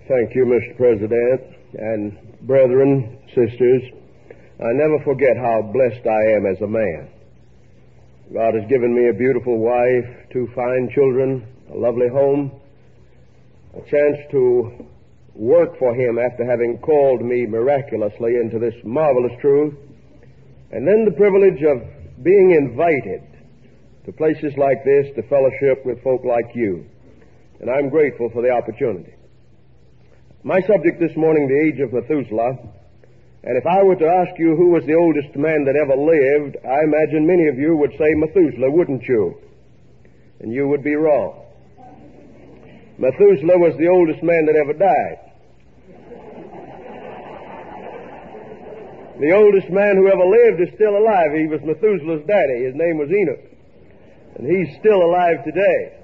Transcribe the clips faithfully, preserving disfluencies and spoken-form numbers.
Thank you, Mister President, and brethren, sisters. I never forget how blessed I am as a man. God has given me a beautiful wife, two fine children, a lovely home, a chance to work for Him after having called me miraculously into this marvelous truth, and then the privilege of being invited to places like this to fellowship with folk like you. And I'm grateful for the opportunity. My subject this morning, the age of Methuselah, and if I were to ask you who was the oldest man that ever lived, I imagine many of you would say Methuselah, wouldn't you? And you would be wrong. Methuselah was the oldest man that ever died. The oldest man who ever lived is still alive. He was Methuselah's daddy. His name was Enoch. And he's still alive today.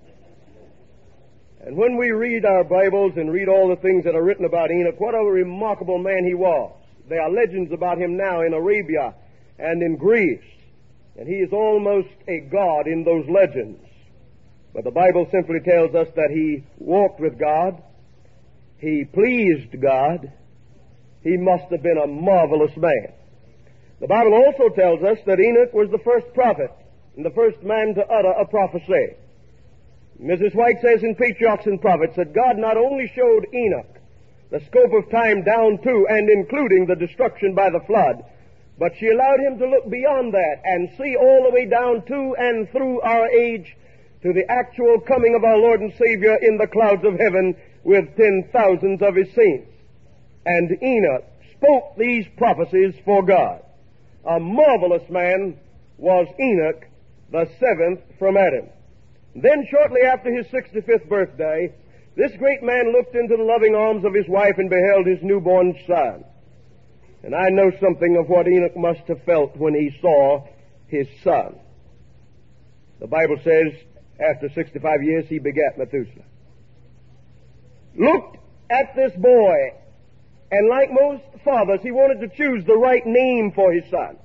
And when we read our Bibles and read all the things that are written about Enoch, what a remarkable man he was. There are legends about him now in Arabia and in Greece. And he is almost a god in those legends. But the Bible simply tells us that he walked with God. He pleased God. He must have been a marvelous man. The Bible also tells us that Enoch was the first prophet and the first man to utter a prophecy. Missus White says in Patriarchs and Prophets that God not only showed Enoch the scope of time down to and including the destruction by the flood, but she allowed him to look beyond that and see all the way down to and through our age to the actual coming of our Lord and Savior in the clouds of heaven with ten thousands of His saints. And Enoch spoke these prophecies for God. A marvelous man was Enoch, the seventh from Adam. Then shortly after his sixty-fifth birthday, this great man looked into the loving arms of his wife and beheld his newborn son. And I know something of what Enoch must have felt when he saw his son. The Bible says, after sixty-five years, he begat Methuselah. Looked at this boy, and like most fathers, he wanted to choose the right name for his son.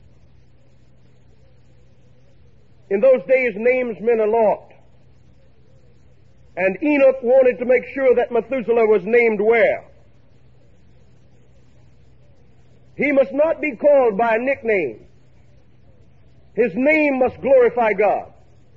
In those days, names meant a lot. And Enoch wanted to make sure that Methuselah was named well. He must not be called by a nickname. His name must glorify God.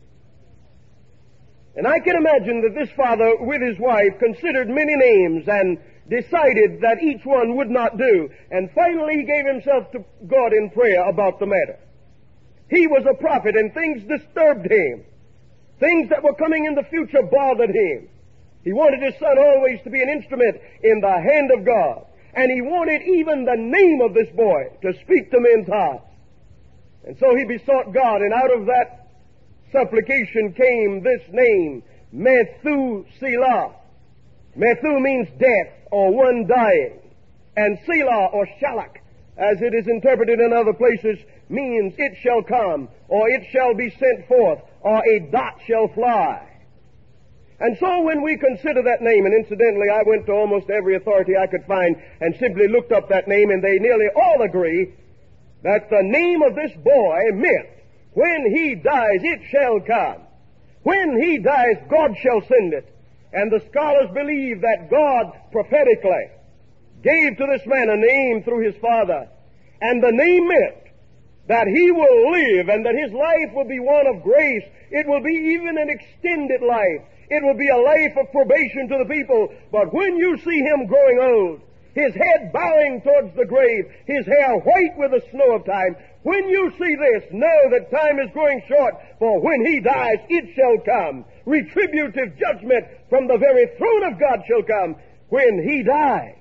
And I can imagine that this father, with his wife, considered many names and decided that each one would not do. And finally he gave himself to God in prayer about the matter. He was a prophet, and things disturbed him. Things that were coming in the future bothered him. He wanted his son always to be an instrument in the hand of God. And he wanted even the name of this boy to speak to men's hearts. And so he besought God, and out of that supplication came this name, Methuselah. Methu means death, or one dying. And Selah, or Shalak, as it is interpreted in other places, means it shall come, or it shall be sent forth, or a dot shall fly. And so when we consider that name, and incidentally I went to almost every authority I could find and simply looked up that name, and they nearly all agree that the name of this boy meant, when he dies, it shall come. When he dies, God shall send it. And the scholars believe that God prophetically gave to this man a name through his father. And the name meant that he will live and that his life will be one of grace. It will be even an extended life. It will be a life of probation to the people. But when you see him growing old, his head bowing towards the grave, his hair white with the snow of time, when you see this, know that time is growing short, for when he dies, it shall come. Retributive judgment from the very throne of God shall come when he dies.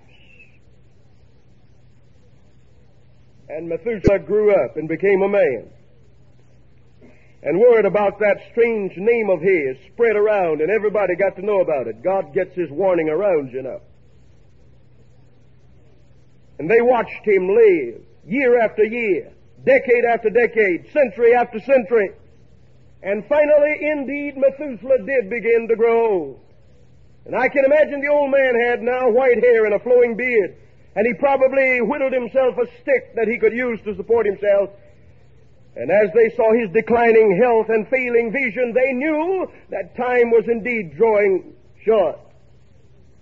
And Methuselah grew up and became a man. And word about that strange name of his spread around, and everybody got to know about it. God gets his warning around, you know. And they watched him live year after year, decade after decade, century after century. And finally, indeed, Methuselah did begin to grow old. And I can imagine the old man had now white hair and a flowing beard. And he probably whittled himself a stick that he could use to support himself. And as they saw his declining health and failing vision, they knew that time was indeed drawing short.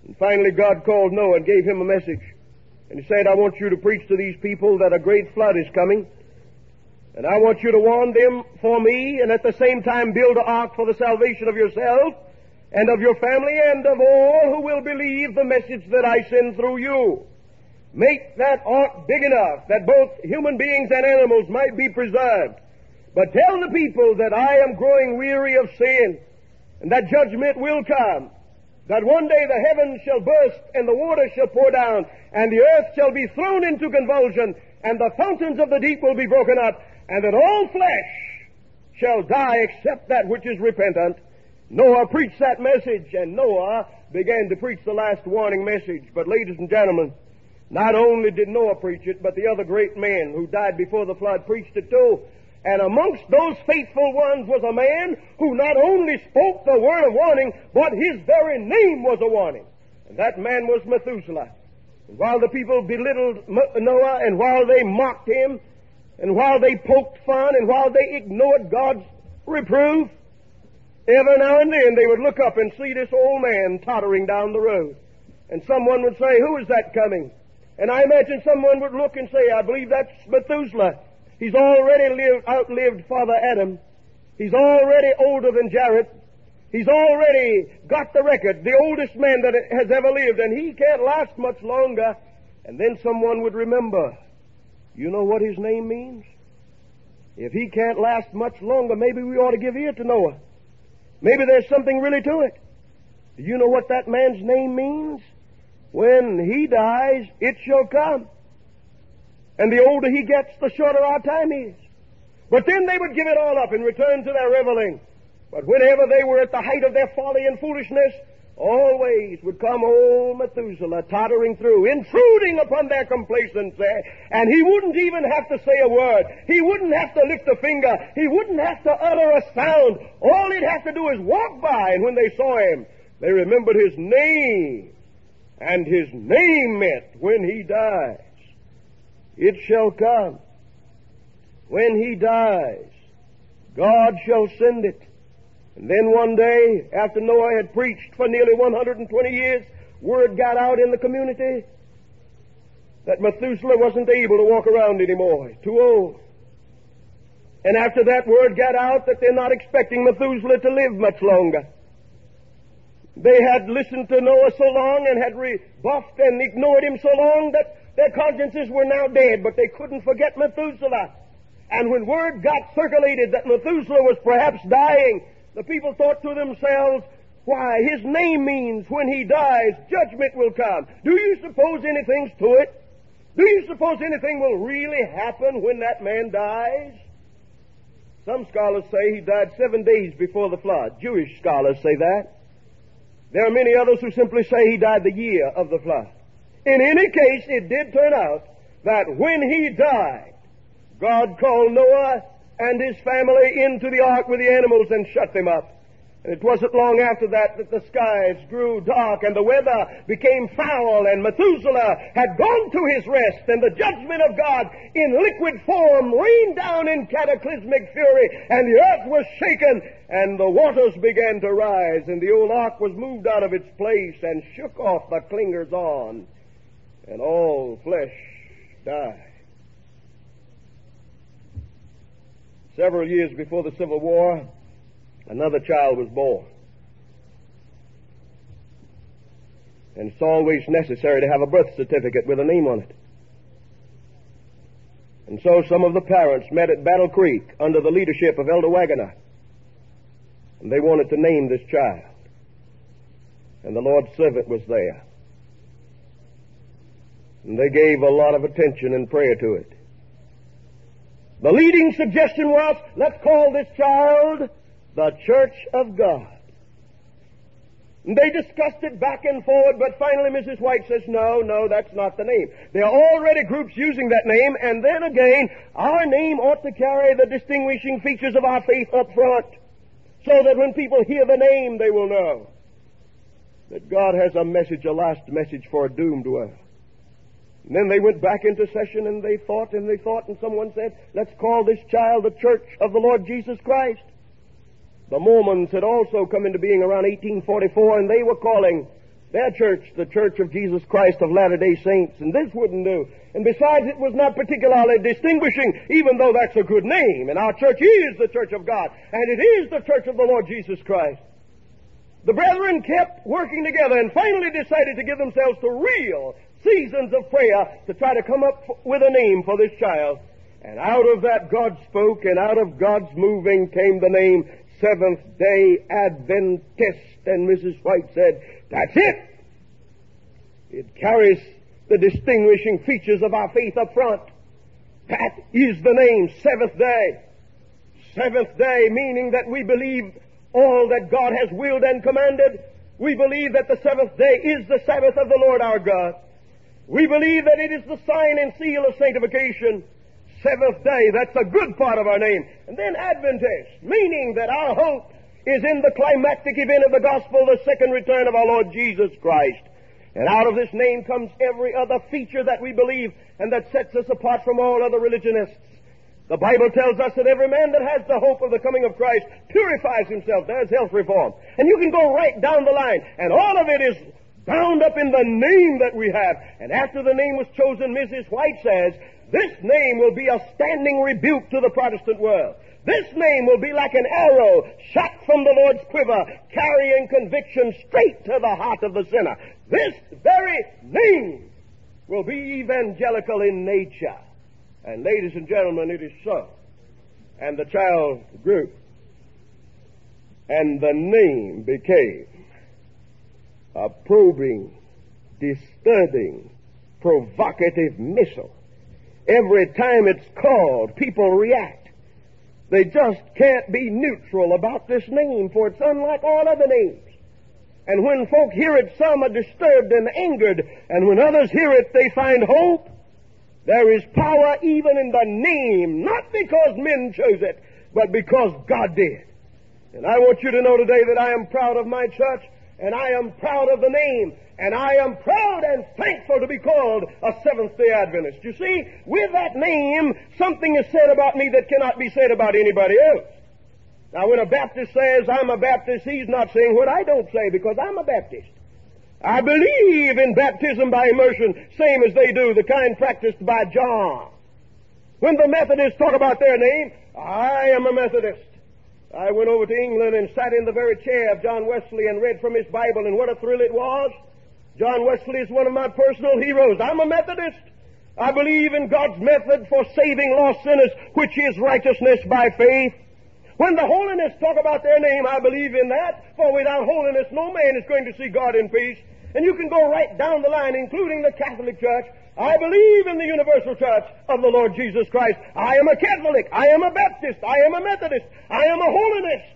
And finally God called Noah and gave him a message. And he said, I want you to preach to these people that a great flood is coming. And I want you to warn them for me, and at the same time build an ark for the salvation of yourself and of your family and of all who will believe the message that I send through you. Make that ark big enough that both human beings and animals might be preserved. But tell the people that I am growing weary of sin, and that judgment will come, that one day the heavens shall burst and the waters shall pour down, and the earth shall be thrown into convulsion, and the fountains of the deep will be broken up, and that all flesh shall die except that which is repentant. Noah preached that message, and Noah began to preach the last warning message. But ladies and gentlemen, not only did Noah preach it, but the other great men who died before the flood preached it too. And amongst those faithful ones was a man who not only spoke the word of warning, but his very name was a warning. And that man was Methuselah. And while the people belittled Noah, and while they mocked him, and while they poked fun, and while they ignored God's reproof, every now and then they would look up and see this old man tottering down the road. And someone would say, who is that coming? And I imagine someone would look and say, I believe that's Methuselah. He's already lived, outlived Father Adam. He's already older than Jared. He's already got the record, the oldest man that has ever lived, and he can't last much longer. And then someone would remember, you know what his name means? If he can't last much longer, maybe we ought to give ear to Noah. Maybe there's something really to it. Do you know what that man's name means? When he dies, it shall come. And the older he gets, the shorter our time is. But then they would give it all up and return to their reveling. But whenever they were at the height of their folly and foolishness, always would come old Methuselah tottering through, intruding upon their complacency. And he wouldn't even have to say a word. He wouldn't have to lift a finger. He wouldn't have to utter a sound. All he'd have to do is walk by, and when they saw him, they remembered his name. And his name meant, when he dies, it shall come. When he dies, God shall send it. And then one day, after Noah had preached for nearly one hundred twenty years, word got out in the community that Methuselah wasn't able to walk around anymore. He's too old. And after that, word got out that they're not expecting Methuselah to live much longer. They had listened to Noah so long and had rebuffed and ignored him so long that their consciences were now dead, but they couldn't forget Methuselah. And when word got circulated that Methuselah was perhaps dying, the people thought to themselves, why, his name means when he dies, judgment will come. Do you suppose anything's to it? Do you suppose anything will really happen when that man dies? Some scholars say he died seven days before the flood. Jewish scholars say that. There are many others who simply say he died the year of the flood. In any case, it did turn out that when he died, God called Noah and his family into the ark with the animals and shut them up. And it wasn't long after that that the skies grew dark and the weather became foul, and Methuselah had gone to his rest, and the judgment of God in liquid form rained down in cataclysmic fury, and the earth was shaken, and the waters began to rise, and the old ark was moved out of its place and shook off the clingers on, and all flesh died. Several years before the Civil War, another child was born. And it's always necessary to have a birth certificate with a name on it. And so some of the parents met at Battle Creek under the leadership of Elder Wagoner. And they wanted to name this child. And the Lord's servant was there. And they gave a lot of attention and prayer to it. The leading suggestion was, let's call this child the Church of God. And they discussed it back and forward, but finally Missus White says, no, no, that's not the name. There are already groups using that name, and then again, our name ought to carry the distinguishing features of our faith up front, so that when people hear the name, they will know that God has a message, a last message for a doomed world. And then they went back into session, and they thought and they thought, and someone said, let's call this child the Church of the Lord Jesus Christ. The Mormons had also come into being around eighteen forty-four, and they were calling Their church, the Church of Jesus Christ of Latter-day Saints, and this wouldn't do. And besides, it was not particularly distinguishing, even though that's a good name. And our church is the Church of God, and it is the Church of the Lord Jesus Christ. The brethren kept working together and finally decided to give themselves to real seasons of prayer to try to come up with a name for this child. And out of that God spoke, and out of God's moving came the name Seventh-day Adventist. And Missus White said, "That's it. It carries the distinguishing features of our faith up front. That is the name, Seventh Day. Seventh Day, meaning that we believe all that God has willed and commanded. We believe that the seventh day is the Sabbath of the Lord our God. We believe that it is the sign and seal of sanctification. Seventh day, that's a good part of our name. And then Adventist, meaning that our hope is in the climactic event of the gospel, the second return of our Lord Jesus Christ. And out of this name comes every other feature that we believe and that sets us apart from all other religionists. The Bible tells us that every man that has the hope of the coming of Christ purifies himself. There's health reform. And you can go right down the line, and all of it is bound up in the name that we have. And after the name was chosen, Missus White says, this name will be a standing rebuke to the Protestant world. This name will be like an arrow shot from the Lord's quiver, carrying conviction straight to the heart of the sinner. This very name will be evangelical in nature. And ladies and gentlemen, it is so. And the child grew. And the name became a probing, disturbing, provocative missile. Every time it's called, people react. They just can't be neutral about this name, for it's unlike all other names. And when folk hear it, some are disturbed and angered, and when others hear it, they find hope. There is power even in the name, not because men chose it, but because God did. And I want you to know today that I am proud of my church, and I am proud of the name, and I am proud and thankful to be called a Seventh-day Adventist. You see, with that name, something is said about me that cannot be said about anybody else. Now, when a Baptist says, I'm a Baptist, he's not saying what I don't say, because I'm a Baptist. I believe in baptism by immersion, same as they do, the kind practiced by John. When the Methodists talk about their name, I am a Methodist. I went over to England and sat in the very chair of John Wesley and read from his Bible, and what a thrill it was. John Wesley is one of my personal heroes. I'm a Methodist. I believe in God's method for saving lost sinners, which is righteousness by faith. When the Holinists talk about their name, I believe in that, for without holiness no man is going to see God in peace. And you can go right down the line, including the Catholic Church. I believe in the universal church of the Lord Jesus Christ. I am a Catholic. I am a Baptist. I am a Methodist. I am a Holinist.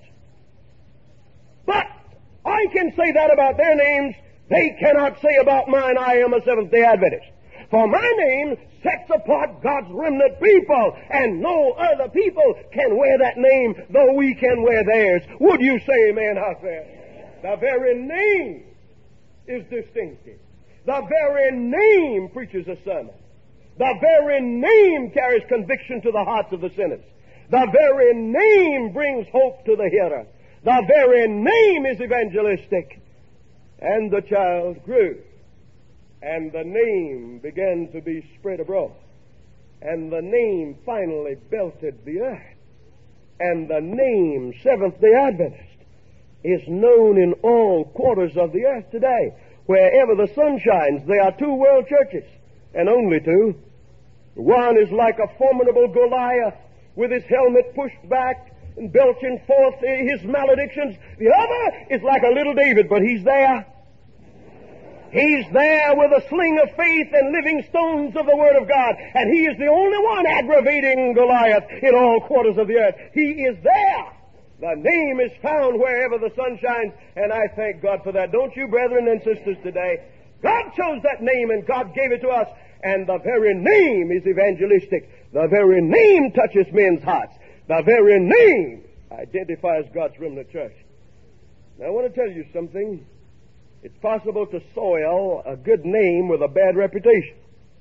But I can say that about their names. They cannot say about mine, I am a Seventh-day Adventist. For my name sets apart God's remnant people, and no other people can wear that name, though we can wear theirs. Would you say amen out there? The very name is distinctive. The very name preaches a sermon. The very name carries conviction to the hearts of the sinners. The very name brings hope to the hearer. The very name is evangelistic. And the child grew. And the name began to be spread abroad. And the name finally belted the earth. And the name Seventh-day Adventist is known in all quarters of the earth today. Wherever the sun shines, there are two world churches, and only two. One is like a formidable Goliath with his helmet pushed back and belching forth his maledictions. The other is like a little David, but he's there. He's there with a sling of faith and living stones of the Word of God, and he is the only one aggravating Goliath in all quarters of the earth. He is there. The name is found wherever the sun shines, and I thank God for that. Don't you, brethren and sisters, today? God chose that name, and God gave it to us, and the very name is evangelistic. The very name touches men's hearts. The very name identifies God's remnant church. Now, I want to tell you something. It's possible to soil a good name with a bad reputation.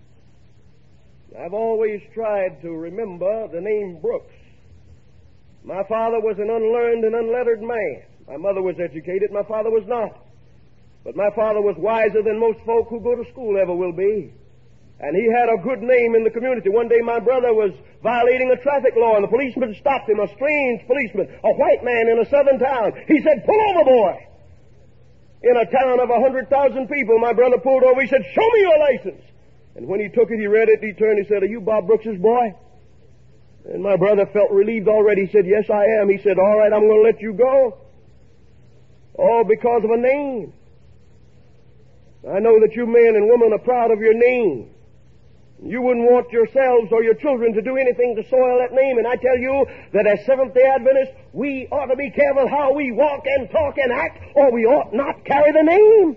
I've always tried to remember the name Brooks. My father was an unlearned and unlettered man. My mother was educated. My father was not. But my father was wiser than most folk who go to school ever will be. And he had a good name in the community. One day my brother was violating a traffic law, and the policeman stopped him, a strange policeman, a white man in a southern town. He said, "Pull over, boy." In a town of a hundred thousand people, my brother pulled over. He said, "Show me your license." And when he took it, he read it, he turned, he said, "Are you Bob Brooks's boy?" And my brother felt relieved already. He said, "Yes, I am." He said, "All right, I'm going to let you go." All because of a name. I know that you men and women are proud of your name. You wouldn't want yourselves or your children to do anything to soil that name. And I tell you that as Seventh-day Adventists, we ought to be careful how we walk and talk and act, or we ought not carry the name.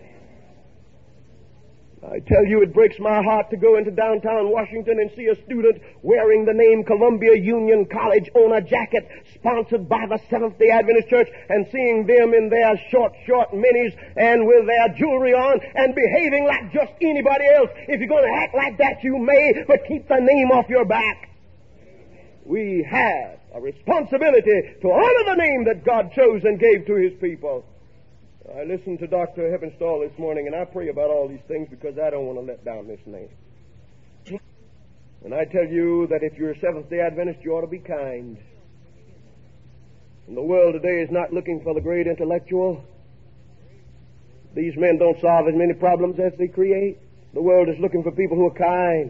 I tell you, it breaks my heart to go into downtown Washington and see a student wearing the name Columbia Union College on a jacket sponsored by the Seventh-day Adventist Church, and seeing them in their short, short minis and with their jewelry on and behaving like just anybody else. If you're going to act like that, you may, but keep the name off your back. We have a responsibility to honor the name that God chose and gave to His people. I listened to Doctor Heppenstall this morning, and I pray about all these things because I don't want to let down this name. And I tell you that if you're a Seventh-day Adventist, you ought to be kind. And the world today is not looking for the great intellectual. These men don't solve as many problems as they create. The world is looking for people who are kind.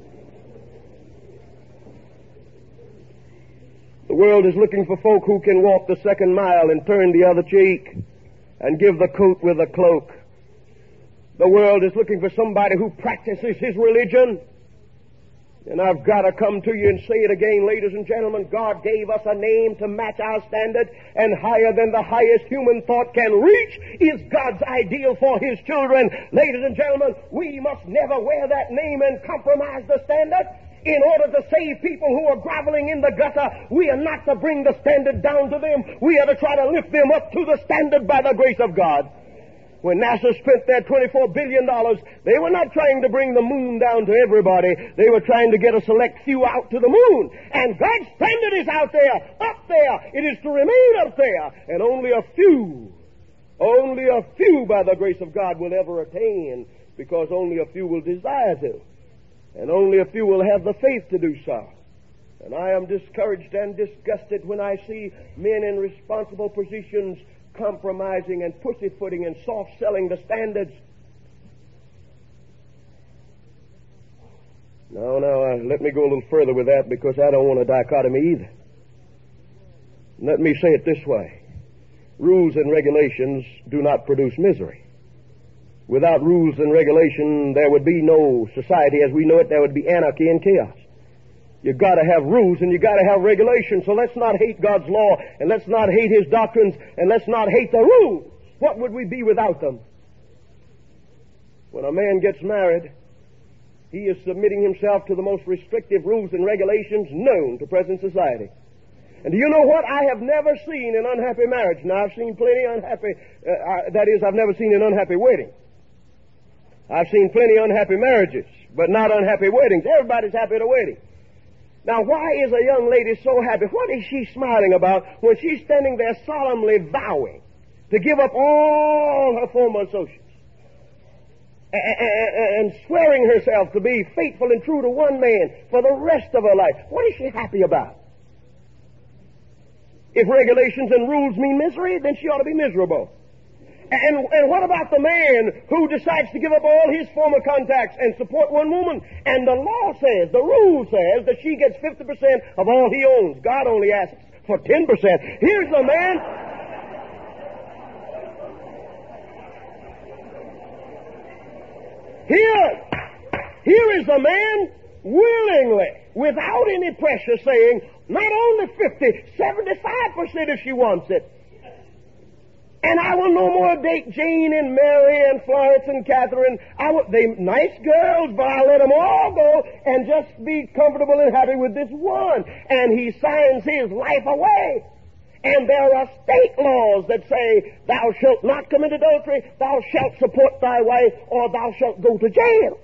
The world is looking for folk who can walk the second mile and turn the other cheek and give the coat with a cloak. The world is looking for somebody who practices his religion. And I've got to come to you and say it again, ladies and gentlemen. God gave us a name to match our standard, and higher than the highest human thought can reach is God's ideal for His children. Ladies and gentlemen, we must never wear that name and compromise the standard. In order to save people who are groveling in the gutter, we are not to bring the standard down to them. We are to try to lift them up to the standard by the grace of God. When NASA spent their twenty-four billion dollars, they were not trying to bring the moon down to everybody. They were trying to get a select few out to the moon. And God's standard is out there, up there. It is to remain up there. And only a few, only a few by the grace of God will ever attain, because only a few will desire to. And only a few will have the faith to do so. And I am discouraged and disgusted when I see men in responsible positions compromising and pussyfooting and soft-selling the standards. No, no, uh, let me go a little further with that, because I don't want a dichotomy either. Let me say it this way. Rules and regulations do not produce misery. Without rules and regulation, there would be no society as we know it. There would be anarchy and chaos. You've got to have rules and you've got to have regulations. So let's not hate God's law, and let's not hate His doctrines, and let's not hate the rules. What would we be without them? When a man gets married, he is submitting himself to the most restrictive rules and regulations known to present society. And do you know what? I have never seen an unhappy marriage. Now, I've seen plenty unhappy, uh, uh, that is, I've never seen an unhappy wedding. I've seen plenty unhappy marriages, but not unhappy weddings. Everybody's happy at a wedding. Now, why is a young lady so happy? What is she smiling about when she's standing there solemnly vowing to give up all her former associates and swearing herself to be faithful and true to one man for the rest of her life? What is she happy about? If regulations and rules mean misery, then she ought to be miserable. And, and what about the man who decides to give up all his former contacts and support one woman? And the law says, the rule says, that she gets fifty percent of all he owns. God only asks for ten percent. Here's the man. Here, here is the man willingly, without any pressure, saying, not only fifty, seventy-five percent if she wants it. And I will no more date Jane and Mary and Florence and Catherine. I will, they nice girls, but I'll let them all go and just be comfortable and happy with this one. And he signs his life away. And there are state laws that say, thou shalt not commit adultery, thou shalt support thy wife, or thou shalt go to jail.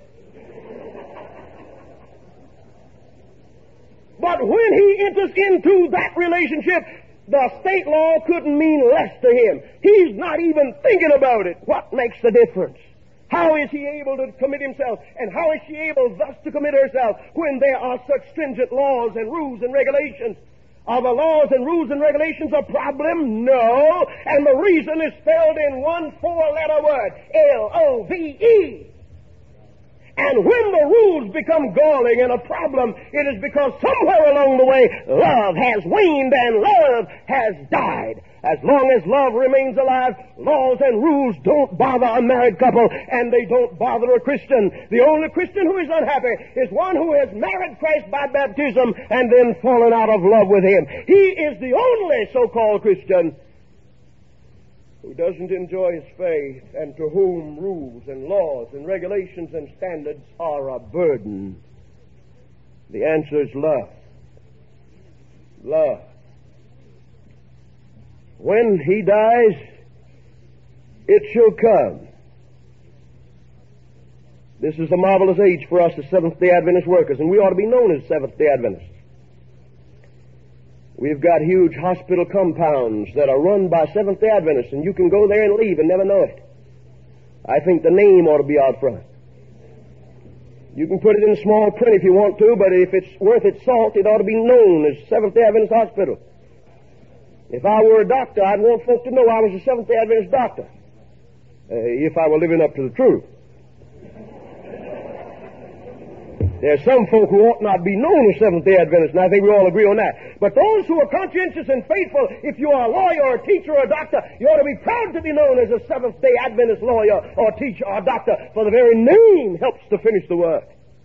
But when he enters into that relationship, The state law couldn't mean less to him. He's not even thinking about it. What makes the difference? How is he able to commit himself? And how is she able thus to commit herself when there are such stringent laws and rules and regulations? Are the laws and rules and regulations a problem? No. And the reason is spelled in one four-letter word, L O V E. And when the rules become galling and a problem, it is because somewhere along the way, love has waned and love has died. As long as love remains alive, laws and rules don't bother a married couple, and they don't bother a Christian. The only Christian who is unhappy is one who has married Christ by baptism and then fallen out of love with him. He is the only so-called Christian who doesn't enjoy his faith and to whom rules and laws and regulations and standards are a burden. The answer is love. Love. When he dies, it shall come. This is a marvelous age for us as Seventh-day Adventist workers, and we ought to be known as Seventh-day Adventists. We've got huge hospital compounds that are run by Seventh-day Adventists, and you can go there and leave and never know it. I think the name ought to be out front. You can put it in small print if you want to, but if it's worth its salt, it ought to be known as Seventh-day Adventist Hospital. If I were a doctor, I'd want folk to know I was a Seventh-day Adventist doctor, uh, if I were living up to the truth. There are some folk who ought not be known as Seventh-day Adventists, and I think we all agree on that. But those who are conscientious and faithful, if you are a lawyer or a teacher or a doctor, you ought to be proud to be known as a Seventh-day Adventist lawyer or teacher or doctor, for the very name helps to finish the work.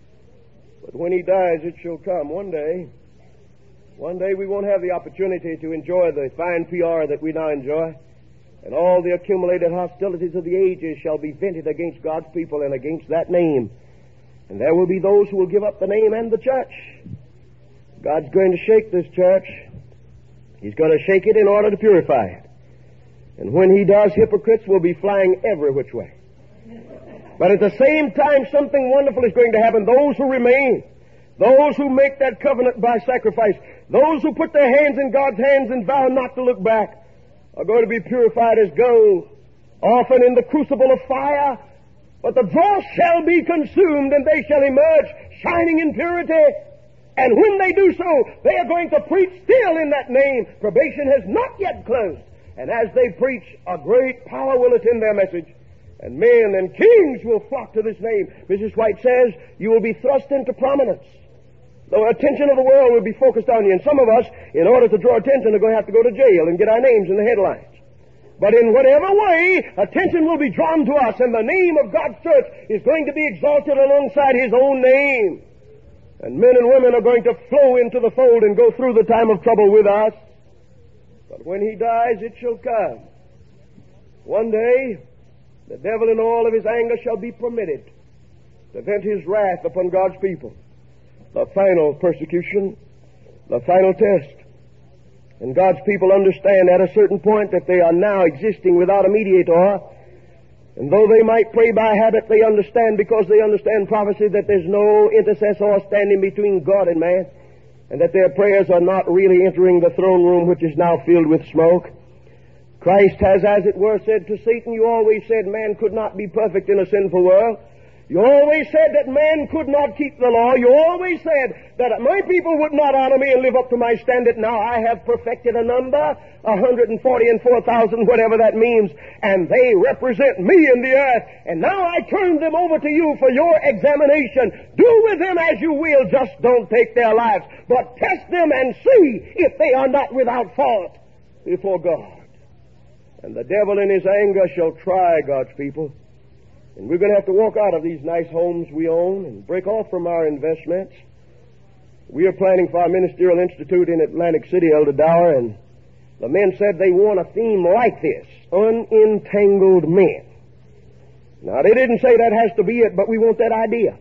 But when he dies, it shall come one day. One day we won't have the opportunity to enjoy the fine P R that we now enjoy, and all the accumulated hostilities of the ages shall be vented against God's people and against that name. And there will be those who will give up the name and the church. God's going to shake this church. He's going to shake it in order to purify it. And when he does, hypocrites will be flying every which way. But at the same time, something wonderful is going to happen. Those who remain, those who make that covenant by sacrifice, those who put their hands in God's hands and vow not to look back, are going to be purified as gold, often in the crucible of fire. But the dross shall be consumed, and they shall emerge shining in purity. And when they do so, they are going to preach still in that name. Probation has not yet closed. And as they preach, a great power will attend their message. And men and kings will flock to this name. Missus White says, you will be thrust into prominence. The attention of the world will be focused on you. And some of us, in order to draw attention, are going to have to go to jail and get our names in the headlines. But in whatever way, attention will be drawn to us, and the name of God's church is going to be exalted alongside His own name. And men and women are going to flow into the fold and go through the time of trouble with us. But when He dies, it shall come. One day, the devil in all of his anger shall be permitted to vent his wrath upon God's people. The final persecution, the final test. And God's people understand at a certain point that they are now existing without a mediator. And though they might pray by habit, they understand, because they understand prophecy, that there's no intercessor standing between God and man, and that their prayers are not really entering the throne room, which is now filled with smoke. Christ has, as it were, said to Satan, you always said man could not be perfect in a sinful world. You always said that man could not keep the law. You always said that my people would not honor me and live up to my standard. Now I have perfected a number, one hundred forty and four thousand, whatever that means, and they represent me in the earth. And now I turn them over to you for your examination. Do with them as you will, just don't take their lives, but test them and see if they are not without fault before God. And the devil in his anger shall try God's people. And we're going to have to walk out of these nice homes we own and break off from our investments. We are planning for our ministerial institute in Atlantic City, Elder Dower, and the men said they want a theme like this, unentangled men. Now, they didn't say that has to be it, but we want that idea.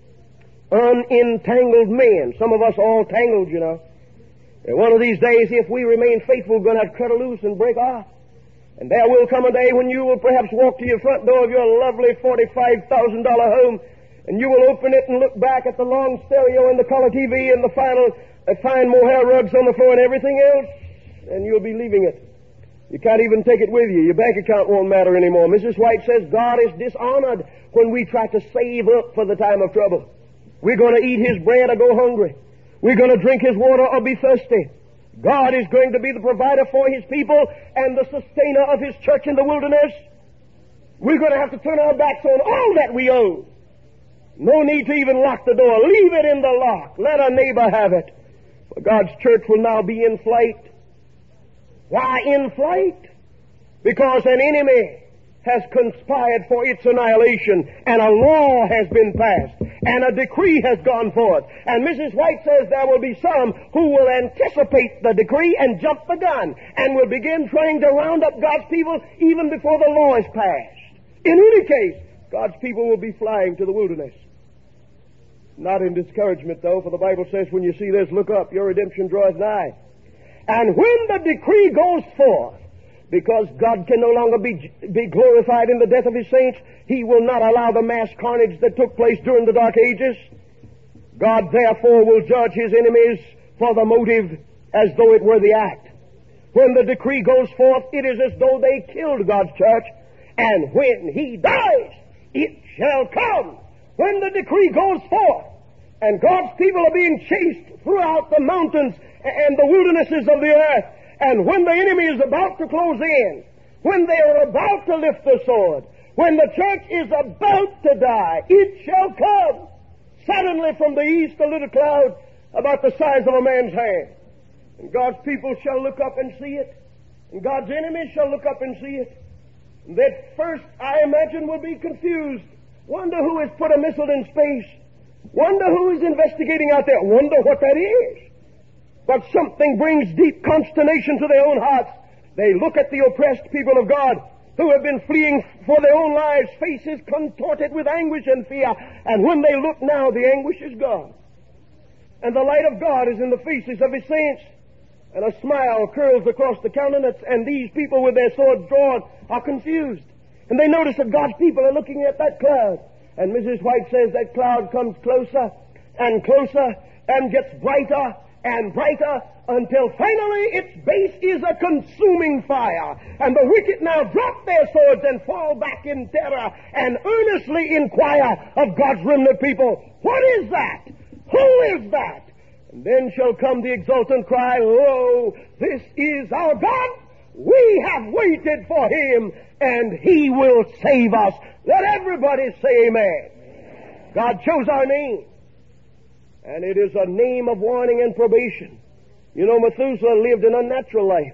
Unentangled men. Some of us are all tangled, you know. And one of these days, if we remain faithful, we're going to have to cut her loose and break off. And there will come a day when you will perhaps walk to your front door of your lovely forty-five thousand dollars home, and you will open it and look back at the long stereo and the color T V and the final, uh, fine mohair rugs on the floor and everything else, and you'll be leaving it. You can't even take it with you. Your bank account won't matter anymore. Missus White says God is dishonored when we try to save up for the time of trouble. We're going to eat His bread or go hungry. We're going to drink His water or be thirsty. God is going to be the provider for His people and the sustainer of His church in the wilderness. We're going to have to turn our backs on all that we own. No need to even lock the door. Leave it in the lock. Let a neighbor have it. For God's church will now be in flight. Why in flight? Because an enemy has conspired for its annihilation, and a law has been passed, and a decree has gone forth. And Missus White says there will be some who will anticipate the decree and jump the gun, and will begin trying to round up God's people even before the law is passed. In any case, God's people will be flying to the wilderness. Not in discouragement, though, for the Bible says, when you see this, look up, your redemption draweth nigh. And when the decree goes forth, because God can no longer be, be glorified in the death of His saints, He will not allow the mass carnage that took place during the Dark Ages. God therefore will judge His enemies for the motive as though it were the act. When the decree goes forth, it is as though they killed God's church. And when He dies, it shall come. When the decree goes forth, and God's people are being chased throughout the mountains and the wildernesses of the earth, and when the enemy is about to close in, when they are about to lift the sword, when the church is about to die, it shall come. Suddenly from the east a little cloud about the size of a man's hand. And God's people shall look up and see it. And God's enemies shall look up and see it. And that first, I imagine, will be confused. Wonder who has put a missile in space. Wonder who is investigating out there. Wonder what that is. But something brings deep consternation to their own hearts. They look at the oppressed people of God who have been fleeing for their own lives, faces contorted with anguish and fear. And when they look now, the anguish is gone. And the light of God is in the faces of His saints. And a smile curls across the countenance, and these people with their swords drawn are confused. And they notice that God's people are looking at that cloud. And Missus White says that cloud comes closer and closer and gets brighter and brighter until finally its base is a consuming fire. And the wicked now drop their swords and fall back in terror and earnestly inquire of God's remnant people, what is that? Who is that? And then shall come the exultant cry, lo, this is our God. We have waited for Him, and He will save us. Let everybody say amen. Amen. God chose our name, and it is a name of warning and probation. You know, Methuselah lived an unnatural life.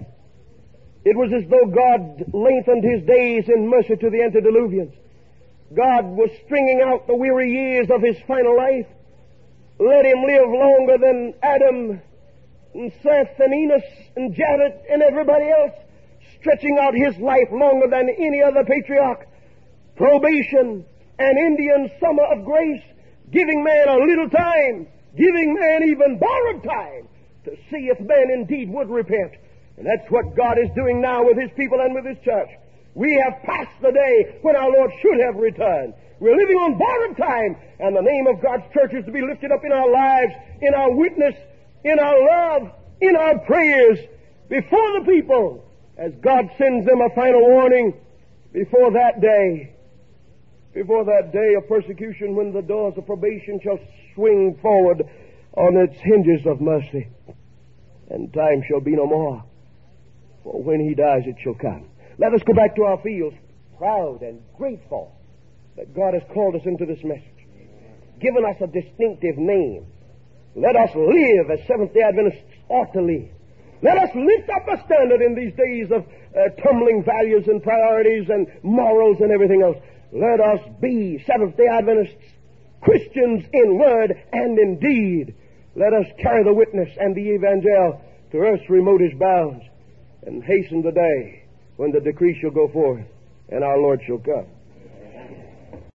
It was as though God lengthened his days in mercy to the antediluvians. God was stringing out the weary years of his final life. Let him live longer than Adam and Seth and Enos and Jared and everybody else, stretching out his life longer than any other patriarch. Probation, an Indian summer of grace, giving man a little time, giving man even borrowed time to see if man indeed would repent. And that's what God is doing now with His people and with His church. We have passed the day when our Lord should have returned. We're living on borrowed time, and the name of God's church is to be lifted up in our lives, in our witness, in our love, in our prayers, before the people, as God sends them a final warning before that day. Before that day of persecution, when the doors of probation shall swing forward on its hinges of mercy, and time shall be no more. For when He dies, it shall come. Let us go back to our fields, proud and grateful that God has called us into this message, given us a distinctive name. Let us live as Seventh-day Adventists ought to live. Let us lift up a standard in these days of uh, tumbling values and priorities and morals and everything else. Let us be Seventh-day Adventists, Christians in word and in deed. Let us carry the witness and the evangel to earth's remotest bounds and hasten the day when the decree shall go forth and our Lord shall come.